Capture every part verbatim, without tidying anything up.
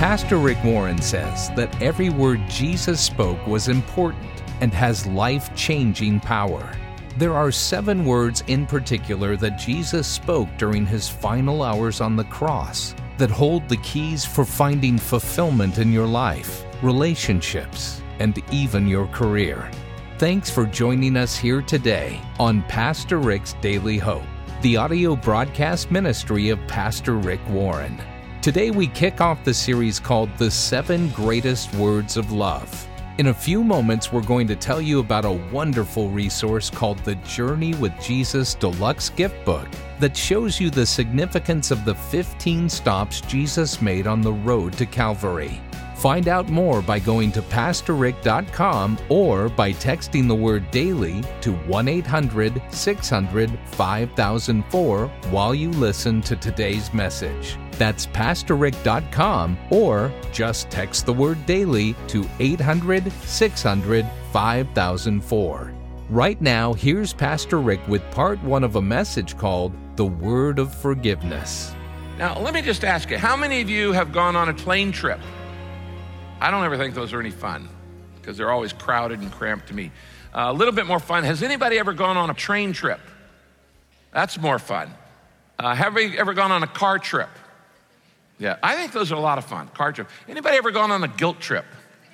Pastor Rick Warren says that every word Jesus spoke was important and has life-changing power. There are seven words in particular that Jesus spoke during his final hours on the cross that hold the keys for finding fulfillment in your life, relationships, and even your career. Thanks for joining us here today on Pastor Rick's Daily Hope, the audio broadcast ministry of Pastor Rick Warren. Today we kick off the series called The Seven Greatest Words of Love. In a few moments, we're going to tell you about a wonderful resource called the Journey with Jesus Deluxe Gift Book that shows you the significance of the fifteen stops Jesus made on the road to Calvary. Find out more by going to pastor rick dot com or by texting the word DAILY to one eight hundred six hundred five thousand four while you listen to today's message. That's pastor rick dot com or just text the word DAILY to eight hundred six hundred five thousand four. Right now, here's Pastor Rick with part one of a message called The Word of Forgiveness. Now, let me just ask you, how many of you have gone on a plane trip? I don't ever think those are any fun because they're always crowded and cramped to me. Uh, a little bit more fun. Has anybody ever gone on a train trip? That's more fun. Uh, have you ever gone on a car trip? Yeah, I think those are a lot of fun, car trip. Anybody ever gone on a guilt trip?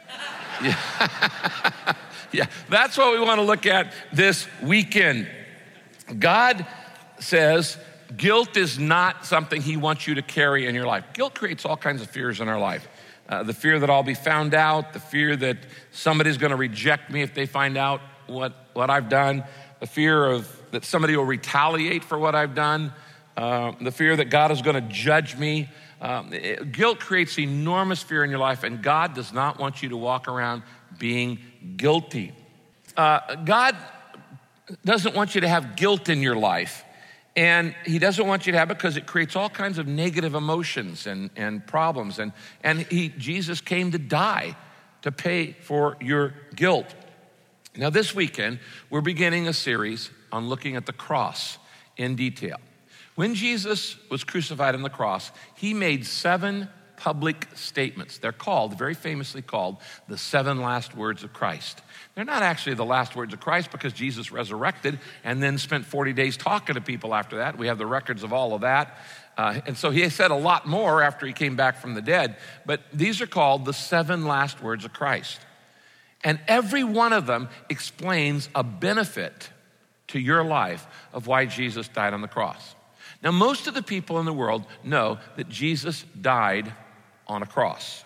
Yeah. Yeah, that's what we want to look at this weekend. God says guilt is not something he wants you to carry in your life. Guilt creates all kinds of fears in our life. Uh, the fear that I'll be found out, the fear that somebody's going to reject me if they find out what, what I've done, the fear of that somebody will retaliate for what I've done, uh, the fear that God is going to judge me. Um, it, guilt creates enormous fear in your life, and God does not want you to walk around being guilty. Uh, God doesn't want you to have guilt in your life. And he doesn't want you to have it because it creates all kinds of negative emotions and, and problems. And, and he, Jesus came to die to pay for your guilt. Now this weekend, we're beginning a series on looking at the cross in detail. When Jesus was crucified on the cross, he made seven public statements. They're called, very famously called, the seven last words of Christ. They're not actually the last words of Christ because Jesus resurrected and then spent forty days talking to people after that. We have the records of all of that. Uh, and so he said a lot more after he came back from the dead. But these are called the seven last words of Christ. And every one of them explains a benefit to your life of why Jesus died on the cross. Now, most of the people in the world know that Jesus died on a cross.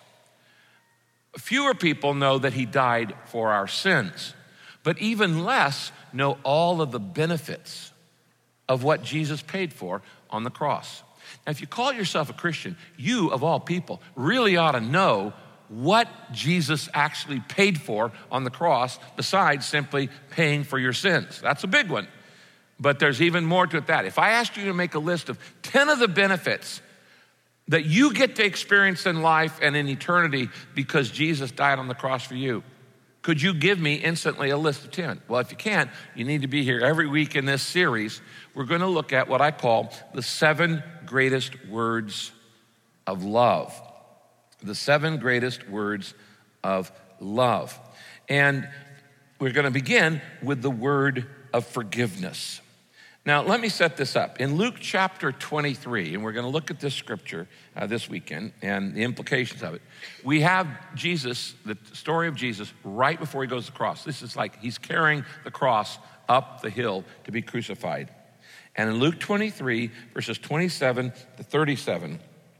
Fewer people know that he died for our sins, but even less know all of the benefits of what Jesus paid for on the cross. Now, if you call yourself a Christian, you, of all people, really ought to know what Jesus actually paid for on the cross besides simply paying for your sins. That's a big one, but there's even more to it than that. If I asked you to make a list of ten of the benefits that you get to experience in life and in eternity because Jesus died on the cross for you, could you give me instantly a list of ten? Well, if you can't, you need to be here every week in this series. We're going to look at what I call the seven greatest words of love. The seven greatest words of love. And we're going to begin with the word of forgiveness. Now, let me set this up. In Luke chapter twenty-three, and we're going to look at this scripture uh, this weekend and the implications of it, we have Jesus, the story of Jesus, right before he goes to the cross. This is like he's carrying the cross up the hill to be crucified. And in Luke twenty-three, verses twenty-seven to thirty-seven,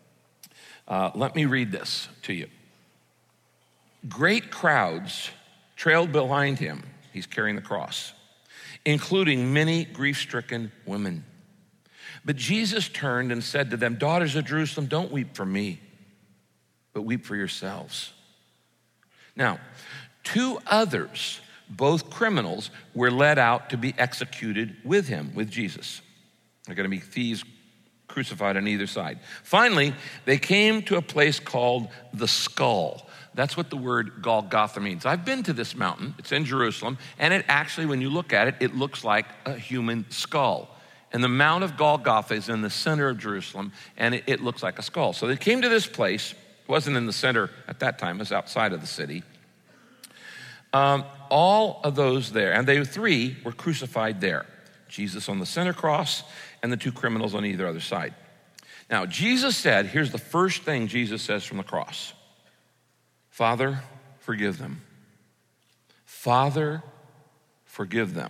uh, let me read this to you. Great crowds trailed behind him. He's carrying the cross, including many grief-stricken women. But Jesus turned and said to them, "Daughters of Jerusalem, don't weep for me, but weep for yourselves." Now, two others, both criminals, were led out to be executed with him, with Jesus. They're going to be thieves crucified on either side. Finally, they came to a place called the Skull. That's what the word Golgotha means. I've been to this mountain. It's in Jerusalem. And it actually, when you look at it, it looks like a human skull. And the Mount of Golgotha is in the center of Jerusalem, and it, it looks like a skull. So they came to this place, It wasn't in the center at that time, it was outside of the city. Um, all of those there, and they three were crucified there. Jesus on the center cross and the two criminals on either other side. Now, Jesus said, here's the first thing Jesus says from the cross. Father, forgive them. Father, forgive them,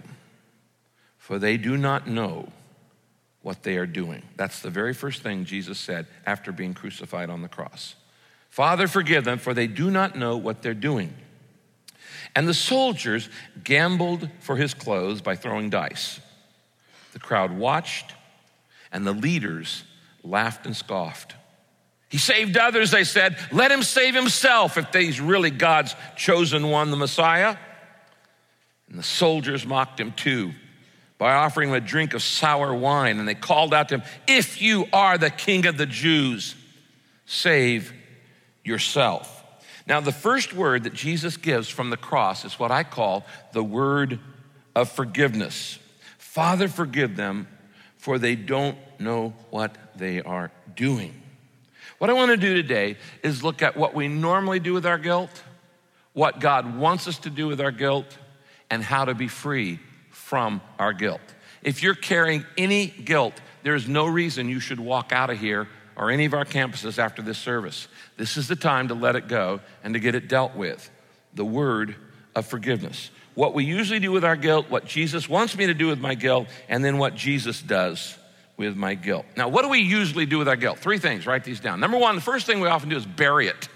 for they do not know what they are doing. That's the very first thing Jesus said after being crucified on the cross. Father, forgive them, for they do not know what they're doing. And the soldiers gambled for his clothes by throwing dice. The crowd watched, and the leaders laughed and scoffed. He saved others, they said. Let him save himself if he's really God's chosen one, the Messiah. And the soldiers mocked him too by offering him a drink of sour wine. And they called out to him, if you are the King of the Jews, save yourself. Now, the first word that Jesus gives from the cross is what I call the word of forgiveness. Father, forgive them, for they don't know what they are doing. What I want to do today is look at what we normally do with our guilt, what God wants us to do with our guilt, and how to be free from our guilt. If you're carrying any guilt, there's no reason you should walk out of here or any of our campuses after this service. This is the time to let it go and to get it dealt with. The word of forgiveness. What we usually do with our guilt, what Jesus wants me to do with my guilt, and then what Jesus does with my guilt. Now, what do we usually do with our guilt? Three things, write these down. Number one, the first thing we often do is bury it.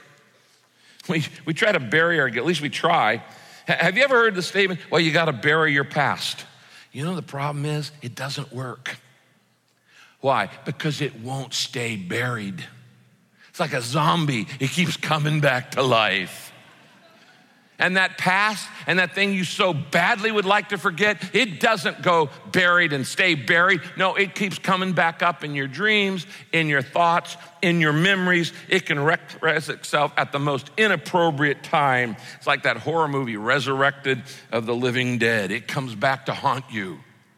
We, we try to bury our guilt, at least we try. Have you ever heard the statement, well, you gotta bury your past? You know, the problem is, it doesn't work. Why? Because it won't stay buried. It's like a zombie, it keeps coming back to life. And that past and that thing you so badly would like to forget, it doesn't go buried and stay buried. No, it keeps coming back up in your dreams, in your thoughts, in your memories. It can express itself at the most inappropriate time. It's like that horror movie, Resurrected of the Living Dead. It comes back to haunt you.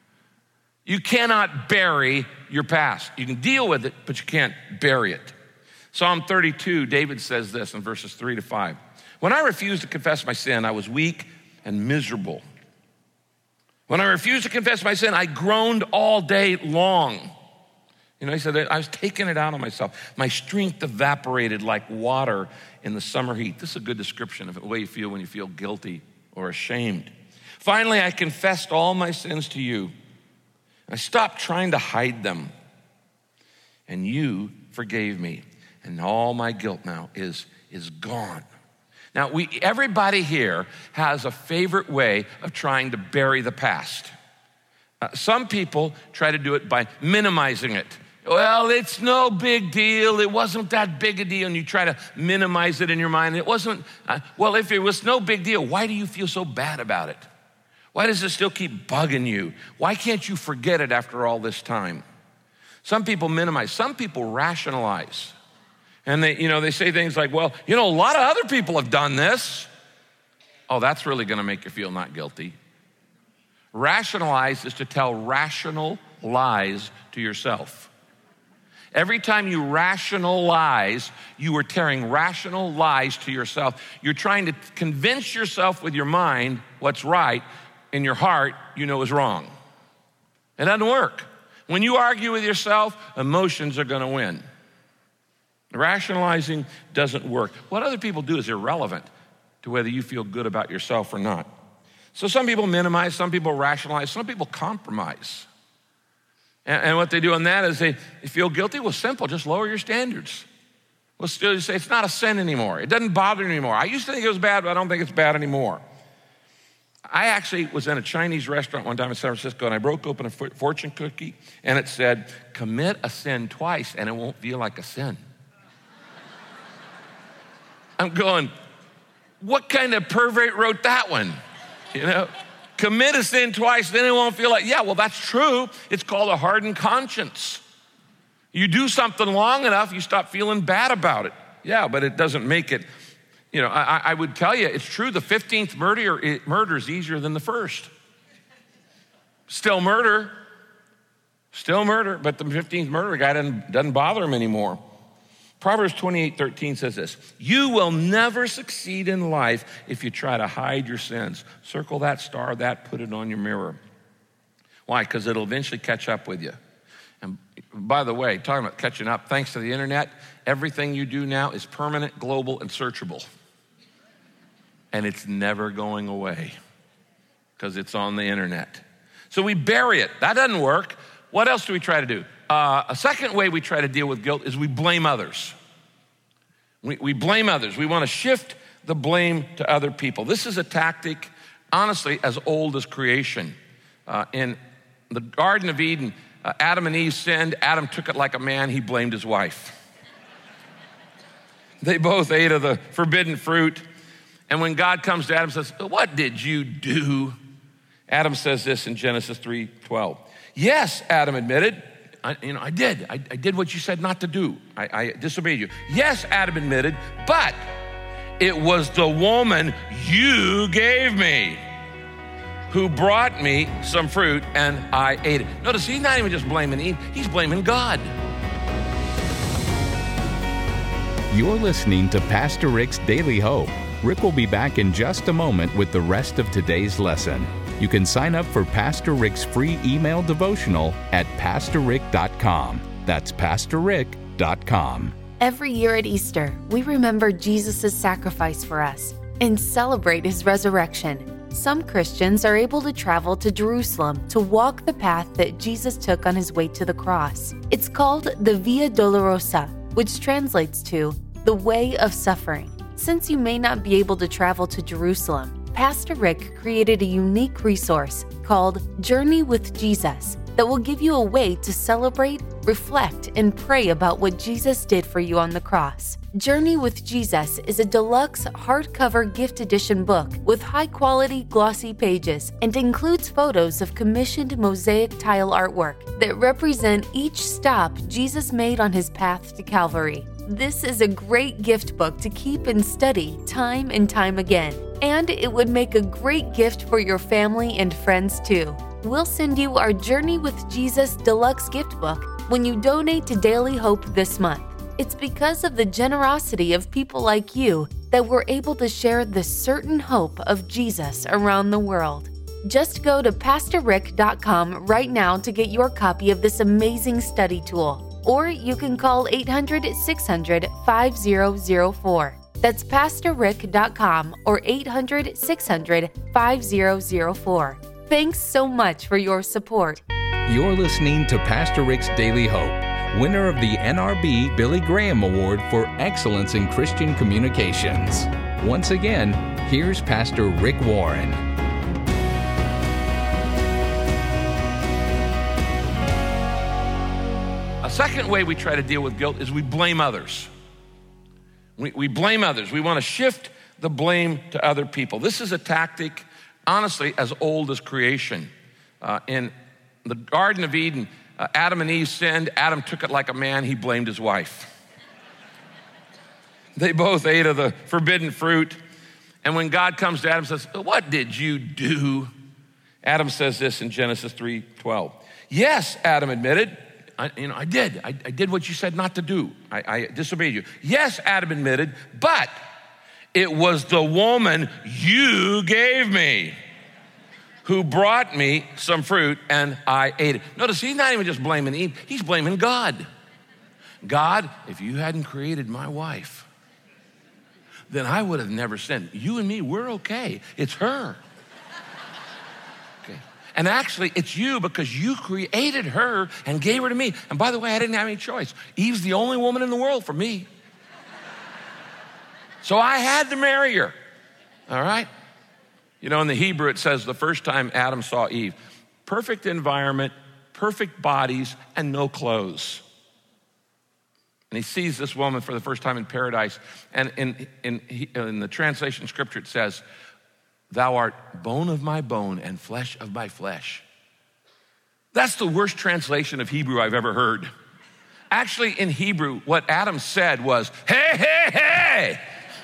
You cannot bury your past. You can deal with it, but you can't bury it. Psalm thirty-two, David says this in verses three to five. When I refused to confess my sin, I was weak and miserable. When I refused to confess my sin, I groaned all day long. You know, he said, I was taking it out on myself. My strength evaporated like water in the summer heat. This is a good description of the way you feel when you feel guilty or ashamed. Finally, I confessed all my sins to you. I stopped trying to hide them, and you forgave me. And all my guilt now is, is gone. Now, we, everybody here has a favorite way of trying to bury the past. Uh, some people try to do it by minimizing it. Well, it's no big deal. It wasn't that big a deal. And you try to minimize it in your mind. It wasn't, uh, well, if it was no big deal, why do you feel so bad about it? Why does it still keep bugging you? Why can't you forget it after all this time? Some people minimize. Some people rationalize. And they, you know, they say things like, well, you know, a lot of other people have done this. Oh, that's really gonna make you feel not guilty. Rationalize is to tell rational lies to yourself. Every time you rationalize, you are telling rational lies to yourself. You're trying to convince yourself with your mind what's right. In your heart, you know is wrong. It doesn't work. When you argue with yourself, emotions are gonna win. Rationalizing doesn't work. What other people do is irrelevant to whether you feel good about yourself or not. So some people minimize, some people rationalize, some people compromise. And, and what they do on that is they, they feel guilty. Well, simple, just lower your standards. Let's just say it's not a sin anymore. It doesn't bother me anymore. I used to think it was bad, but I don't think it's bad anymore. I actually was in a Chinese restaurant one time in San Francisco, and I broke open a fortune cookie, and it said, commit a sin twice, and it won't feel like a sin. I'm going, what kind of pervert wrote that one? You know, commit a sin twice, then it won't feel like, yeah, well, that's true. It's called a hardened conscience. You do something long enough, you stop feeling bad about it. Yeah, but it doesn't make it, you know, I, I would tell you, it's true, the fifteenth murder, murder is easier than the first. Still murder, still murder, but the fifteenth murder guy doesn't, doesn't bother him anymore. Proverbs twenty-eight thirteen says this: you will never succeed in life if you try to hide your sins. Circle that, star that, put it on your mirror. Why? Because it'll eventually catch up with you. And by the way, talking about catching up, thanks to the internet, everything you do now is permanent, global, and searchable. And it's never going away because it's on the internet. So we bury it. That doesn't work. What else do we try to do? Uh, a second way we try to deal with guilt is we blame others. We, we blame others. We want to shift the blame to other people. This is a tactic, honestly, as old as creation. Uh, in the Garden of Eden, uh, Adam and Eve sinned. Adam took it like a man. He blamed his wife. They both ate of the forbidden fruit. And when God comes to Adam and says, what did you do? Adam says this in Genesis three twelve. Yes, Adam admitted, I, you know, I did. I, I did what you said not to do. I, I disobeyed you. Yes, Adam admitted, but it was the woman you gave me who brought me some fruit and I ate it. Notice he's not even just blaming Eve, he's blaming God. You're listening to Pastor Rick's Daily Hope. Rick will be back in just a moment with the rest of today's lesson. You can sign up for Pastor Rick's free email devotional at pastor rick dot com. That's pastor rick dot com. Every year at Easter, we remember Jesus' sacrifice for us and celebrate his resurrection. Some Christians are able to travel to Jerusalem to walk the path that Jesus took on his way to the cross. It's called the Via Dolorosa, which translates to the way of suffering. Since you may not be able to travel to Jerusalem, Pastor Rick created a unique resource called Journey with Jesus that will give you a way to celebrate, reflect, and pray about what Jesus did for you on the cross. Journey with Jesus is a deluxe hardcover gift edition book with high-quality glossy pages and includes photos of commissioned mosaic tile artwork that represent each stop Jesus made on his path to Calvary. This is a great gift book to keep and study time and time again, and it would make a great gift for your family and friends too. We'll send you our Journey with Jesus Deluxe Gift Book when you donate to Daily Hope this month. It's because of the generosity of people like you that we're able to share the certain hope of Jesus around the world. Just go to pastor rick dot com right now to get your copy of this amazing study tool. Or you can call eight hundred, six hundred, five zero zero four. That's pastor rick dot com or eight hundred, six hundred, five zero zero four. Thanks so much for your support. You're listening to Pastor Rick's Daily Hope, winner of the N R B Billy Graham Award for Excellence in Christian Communications. Once again, here's Pastor Rick Warren. A second way we try to deal with guilt is we blame others. We, we blame others. We want to shift the blame to other people. This is a tactic, honestly, as old as creation. Uh, in the Garden of Eden, uh, Adam and Eve sinned. Adam took it like a man. He blamed his wife. They both ate of the forbidden fruit. And when God comes to Adam and says, what did you do? Adam says this in Genesis three twelve. Yes, Adam admitted, I, you know, I did. I, I did what you said not to do. I, I disobeyed you. Yes, Adam admitted, but it was the woman you gave me who brought me some fruit and I ate it. Notice he's not even just blaming Eve, he's blaming God. God, if you hadn't created my wife, then I would have never sinned. You and me, we're okay. It's her. Okay. And actually, it's you because you created her and gave her to me. And by the way, I didn't have any choice. Eve's the only woman in the world for me. So I had to marry her. All right? You know, in the Hebrew, it says the first time Adam saw Eve, perfect environment, perfect bodies, and no clothes. And he sees this woman for the first time in paradise. And in, in, in the translation scripture, it says, thou art bone of my bone and flesh of my flesh. That's the worst translation of Hebrew I've ever heard. Actually, in Hebrew, what Adam said was, hey, hey, hey.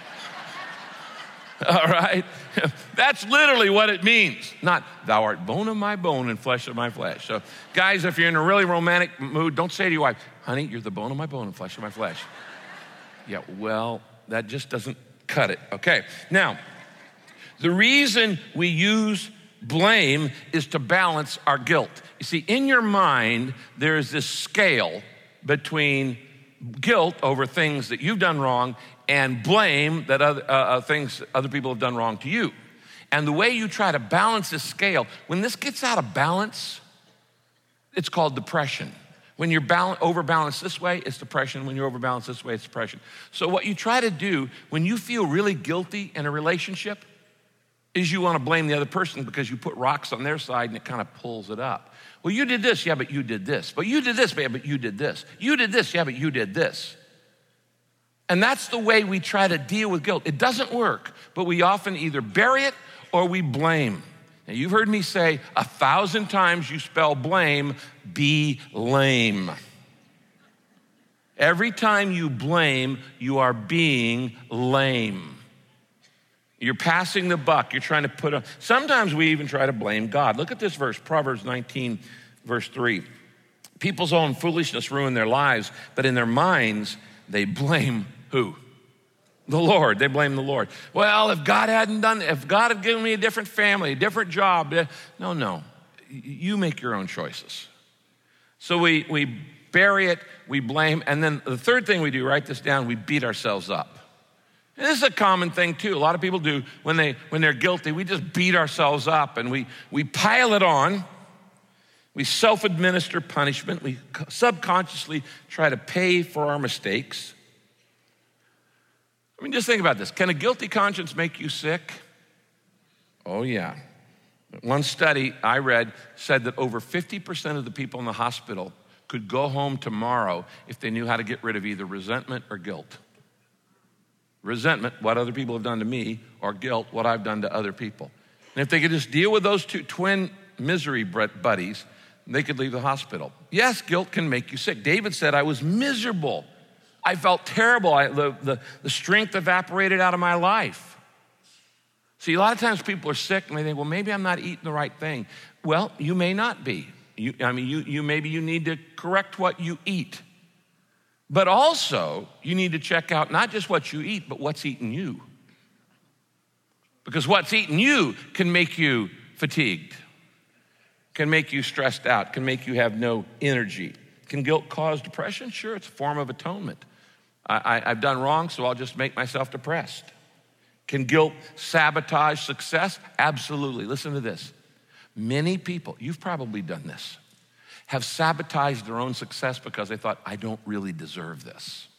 All right? That's literally what it means. Not, thou art bone of my bone and flesh of my flesh. So, guys, if you're in a really romantic mood, don't say to your wife, honey, you're the bone of my bone and flesh of my flesh. Yeah, well, that just doesn't cut it. Okay, now, the reason we use blame is to balance our guilt. You see, in your mind, there's this scale between guilt over things that you've done wrong and blame that other uh, things other people have done wrong to you. And the way you try to balance this scale, when this gets out of balance, it's called depression. When you're balance, overbalanced this way, it's depression. When you're overbalanced this way, it's depression. So what you try to do when you feel really guilty in a relationship is you want to blame the other person because you put rocks on their side and it kind of pulls it up. Well, you did this, yeah, but you did this. But you did this, yeah, but you did this. You did this, yeah, but you did this. And that's the way we try to deal with guilt. It doesn't work, but we often either bury it or we blame. Now, you've heard me say a thousand times you spell blame, be lame. Every time you blame, you are being lame. You're passing the buck. You're trying to put a, sometimes we even try to blame God. Look at this verse, Proverbs nineteen, verse three. People's own foolishness ruin their lives, but in their minds, they blame who? The Lord. They blame the Lord. Well, if God hadn't done, if God had given me a different family, a different job. No, no. You make your own choices. So we, we bury it, we blame, and then the third thing we do, write this down, we beat ourselves up. And this is a common thing too. A lot of people do when, they, when they're guilty, we just beat ourselves up and we, we pile it on. We self-administer punishment. We subconsciously try to pay for our mistakes. I mean, just think about this. Can a guilty conscience make you sick? Oh, yeah. One study I read said that over fifty percent of the people in the hospital could go home tomorrow if they knew how to get rid of either resentment or guilt. Resentment, what other people have done to me, or guilt, what I've done to other people. And if they could just deal with those two twin misery buddies, they could leave the hospital. Yes, guilt can make you sick. David said, I was miserable. I felt terrible. I, the, the, the strength evaporated out of my life. See, a lot of times people are sick and they think, well, maybe I'm not eating the right thing. Well, you may not be. You, I mean, you, you maybe you need to correct what you eat. But also, you need to check out not just what you eat, but what's eating you. Because what's eating you can make you fatigued, can make you stressed out, can make you have no energy. Can guilt cause depression? Sure, it's a form of atonement. I, I, I've done wrong, so I'll just make myself depressed. Can guilt sabotage success? Absolutely. Listen to this. Many people, you've probably done this, have sabotaged their own success because they thought, I don't really deserve this.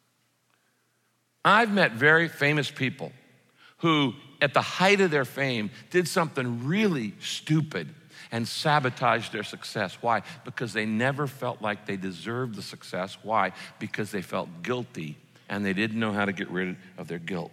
I've met very famous people who, at the height of their fame, did something really stupid and sabotaged their success. Why? Because they never felt like they deserved the success. Why? Because they felt guilty and they didn't know how to get rid of their guilt.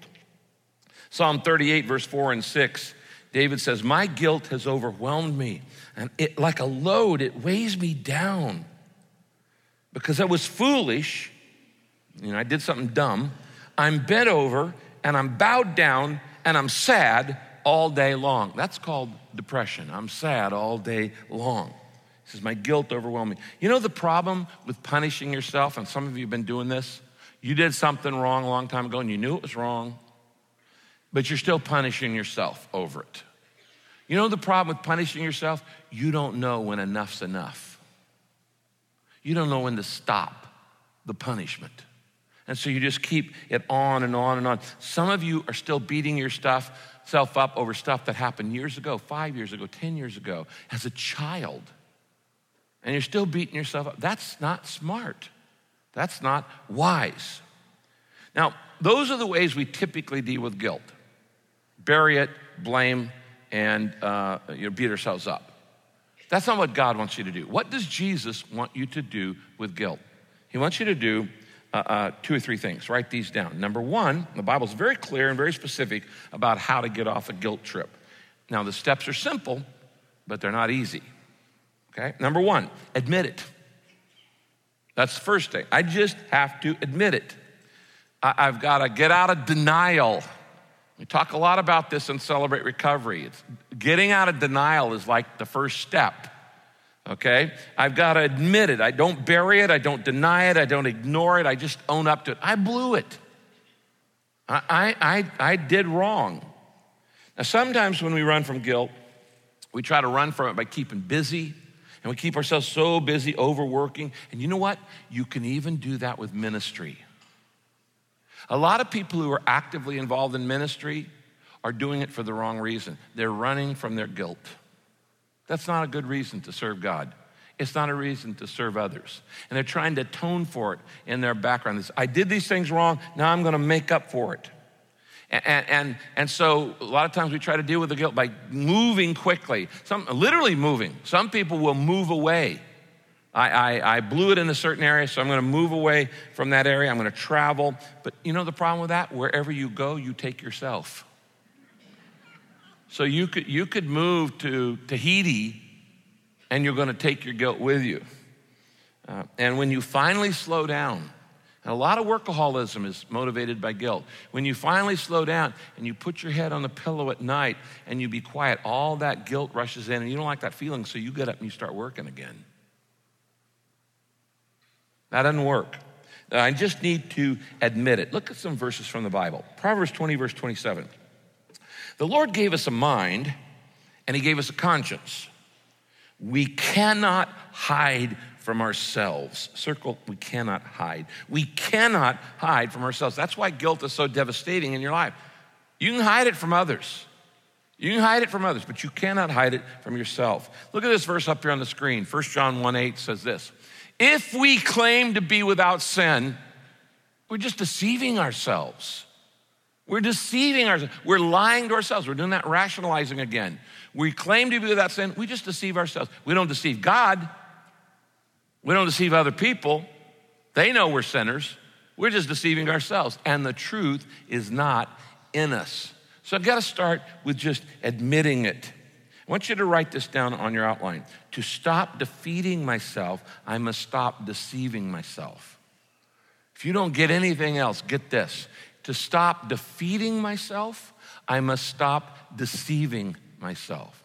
Psalm thirty-eight, verse four and six, David says, my guilt has overwhelmed me, and it, like a load, it weighs me down. Because I was foolish, you know, I did something dumb, I'm bent over, and I'm bowed down, and I'm sad all day long. That's called depression. I'm sad all day long. He says, my guilt overwhelmed me. You know the problem with punishing yourself, and some of you have been doing this? You did something wrong a long time ago, and you knew it was wrong, but you're still punishing yourself over it. You know the problem with punishing yourself? You don't know when enough's enough. You don't know when to stop the punishment. And so you just keep it on and on and on. Some of you are still beating your stuff, self up over stuff that happened years ago, five years ago, ten years ago, as a child. And you're still beating yourself up. That's not smart. That's not wise. Now, those are the ways we typically deal with guilt. Bury it, blame, and uh, you know, beat ourselves up. That's not what God wants you to do. What does Jesus want you to do with guilt? He wants you to do uh, uh, two or three things. Write these down. Number one, the Bible's very clear and very specific about how to get off a guilt trip. Now, the steps are simple, but they're not easy. Okay? Number one, admit it. That's the first thing. I just have to admit it. I, I've got to get out of denial. We talk a lot about this in Celebrate Recovery. It's, getting out of denial is like the first step, okay? I've got to admit it. I don't bury it. I don't deny it. I don't ignore it. I just own up to it. I blew it. I, I, I did wrong. Now, sometimes when we run from guilt, we try to run from it by keeping busy, and we keep ourselves so busy, overworking. And you know what? You can even do that with ministry. A lot of people who are actively involved in ministry are doing it for the wrong reason. They're running from their guilt. That's not a good reason to serve God. It's not a reason to serve others. And they're trying to atone for it in their background. It's, I did these things wrong, now I'm gonna make up for it. And, and, and so a lot of times we try to deal with the guilt by moving quickly, some, literally moving. Some people will move away. I, I, I blew it in a certain area, so I'm gonna move away from that area, I'm gonna travel. But you know the problem with that? Wherever you go, you take yourself. So you could, you could move to Tahiti and you're gonna take your guilt with you. Uh, and when you finally slow down, and a lot of workaholism is motivated by guilt. When you finally slow down and you put your head on the pillow at night and you be quiet, all that guilt rushes in and you don't like that feeling, so you get up and you start working again. That doesn't work. I just need to admit it. Look at some verses from the Bible. Proverbs twenty, verse twenty-seven. The Lord gave us a mind and he gave us a conscience. We cannot hide from ourselves. Circle, we cannot hide. We cannot hide from ourselves. That's why guilt is so devastating in your life. You can hide it from others. You can hide it from others, but you cannot hide it from yourself. Look at this verse up here on the screen. First John one eight says this. If we claim to be without sin, we're just deceiving ourselves. We're deceiving ourselves. We're lying to ourselves. We're doing that rationalizing again. We claim to be without sin. We just deceive ourselves. We don't deceive God. We don't deceive other people. They know we're sinners. We're just deceiving ourselves. And the truth is not in us. So I've got to start with just admitting it. I want you to write this down on your outline. To stop defeating myself, I must stop deceiving myself. If you don't get anything else, get this. To stop defeating myself, I must stop deceiving myself.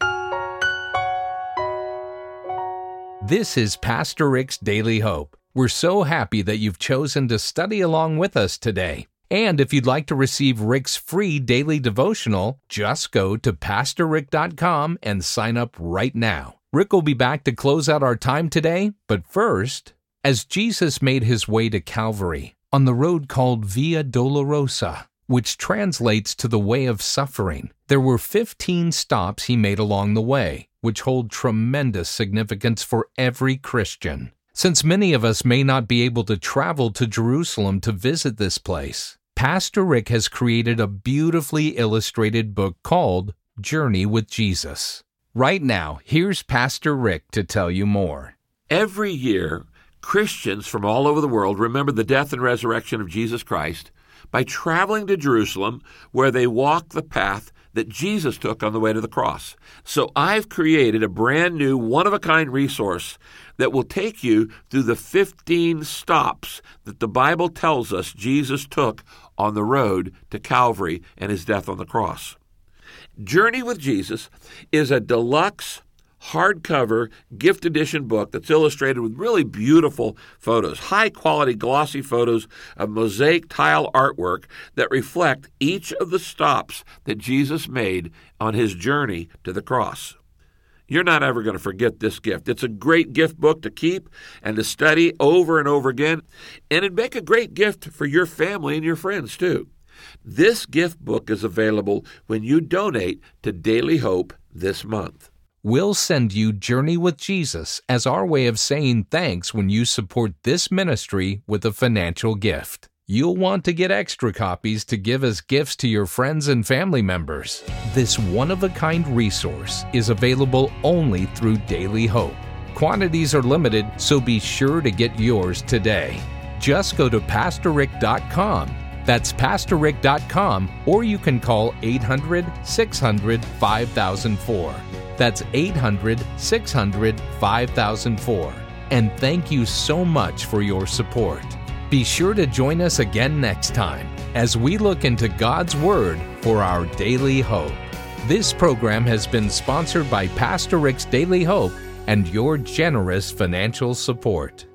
This is Pastor Rick's Daily Hope. We're so happy that you've chosen to study along with us today. And if you'd like to receive Rick's free daily devotional, just go to pastor rick dot com and sign up right now. Rick will be back to close out our time today, but first, as Jesus made his way to Calvary, on the road called Via Dolorosa, which translates to the way of suffering, there were fifteen stops he made along the way, which hold tremendous significance for every Christian. Since many of us may not be able to travel to Jerusalem to visit this place, Pastor Rick has created a beautifully illustrated book called Journey with Jesus. Right now, here's Pastor Rick to tell you more. Every year, Christians from all over the world remember the death and resurrection of Jesus Christ by traveling to Jerusalem, where they walk the path that Jesus took on the way to the cross. So I've created a brand new one-of-a-kind resource that will take you through the fifteen stops that the Bible tells us Jesus took on the road to Calvary and his death on the cross. Journey with Jesus is a deluxe hardcover gift edition book that's illustrated with really beautiful photos, high-quality glossy photos of mosaic tile artwork that reflect each of the stops that Jesus made on his journey to the cross. You're not ever going to forget this gift. It's a great gift book to keep and to study over and over again, and it'd make a great gift for your family and your friends, too. This gift book is available when you donate to Daily Hope this month. We'll send you Journey with Jesus as our way of saying thanks when you support this ministry with a financial gift. You'll want to get extra copies to give as gifts to your friends and family members. This one-of-a-kind resource is available only through Daily Hope. Quantities are limited, so be sure to get yours today. Just go to pastor rick dot com. That's pastor rick dot com, or you can call eight hundred, six hundred, five thousand four. That's eight hundred, six hundred, five thousand four. And thank you so much for your support. Be sure to join us again next time as we look into God's Word for our daily hope. This program has been sponsored by Pastor Rick's Daily Hope and your generous financial support.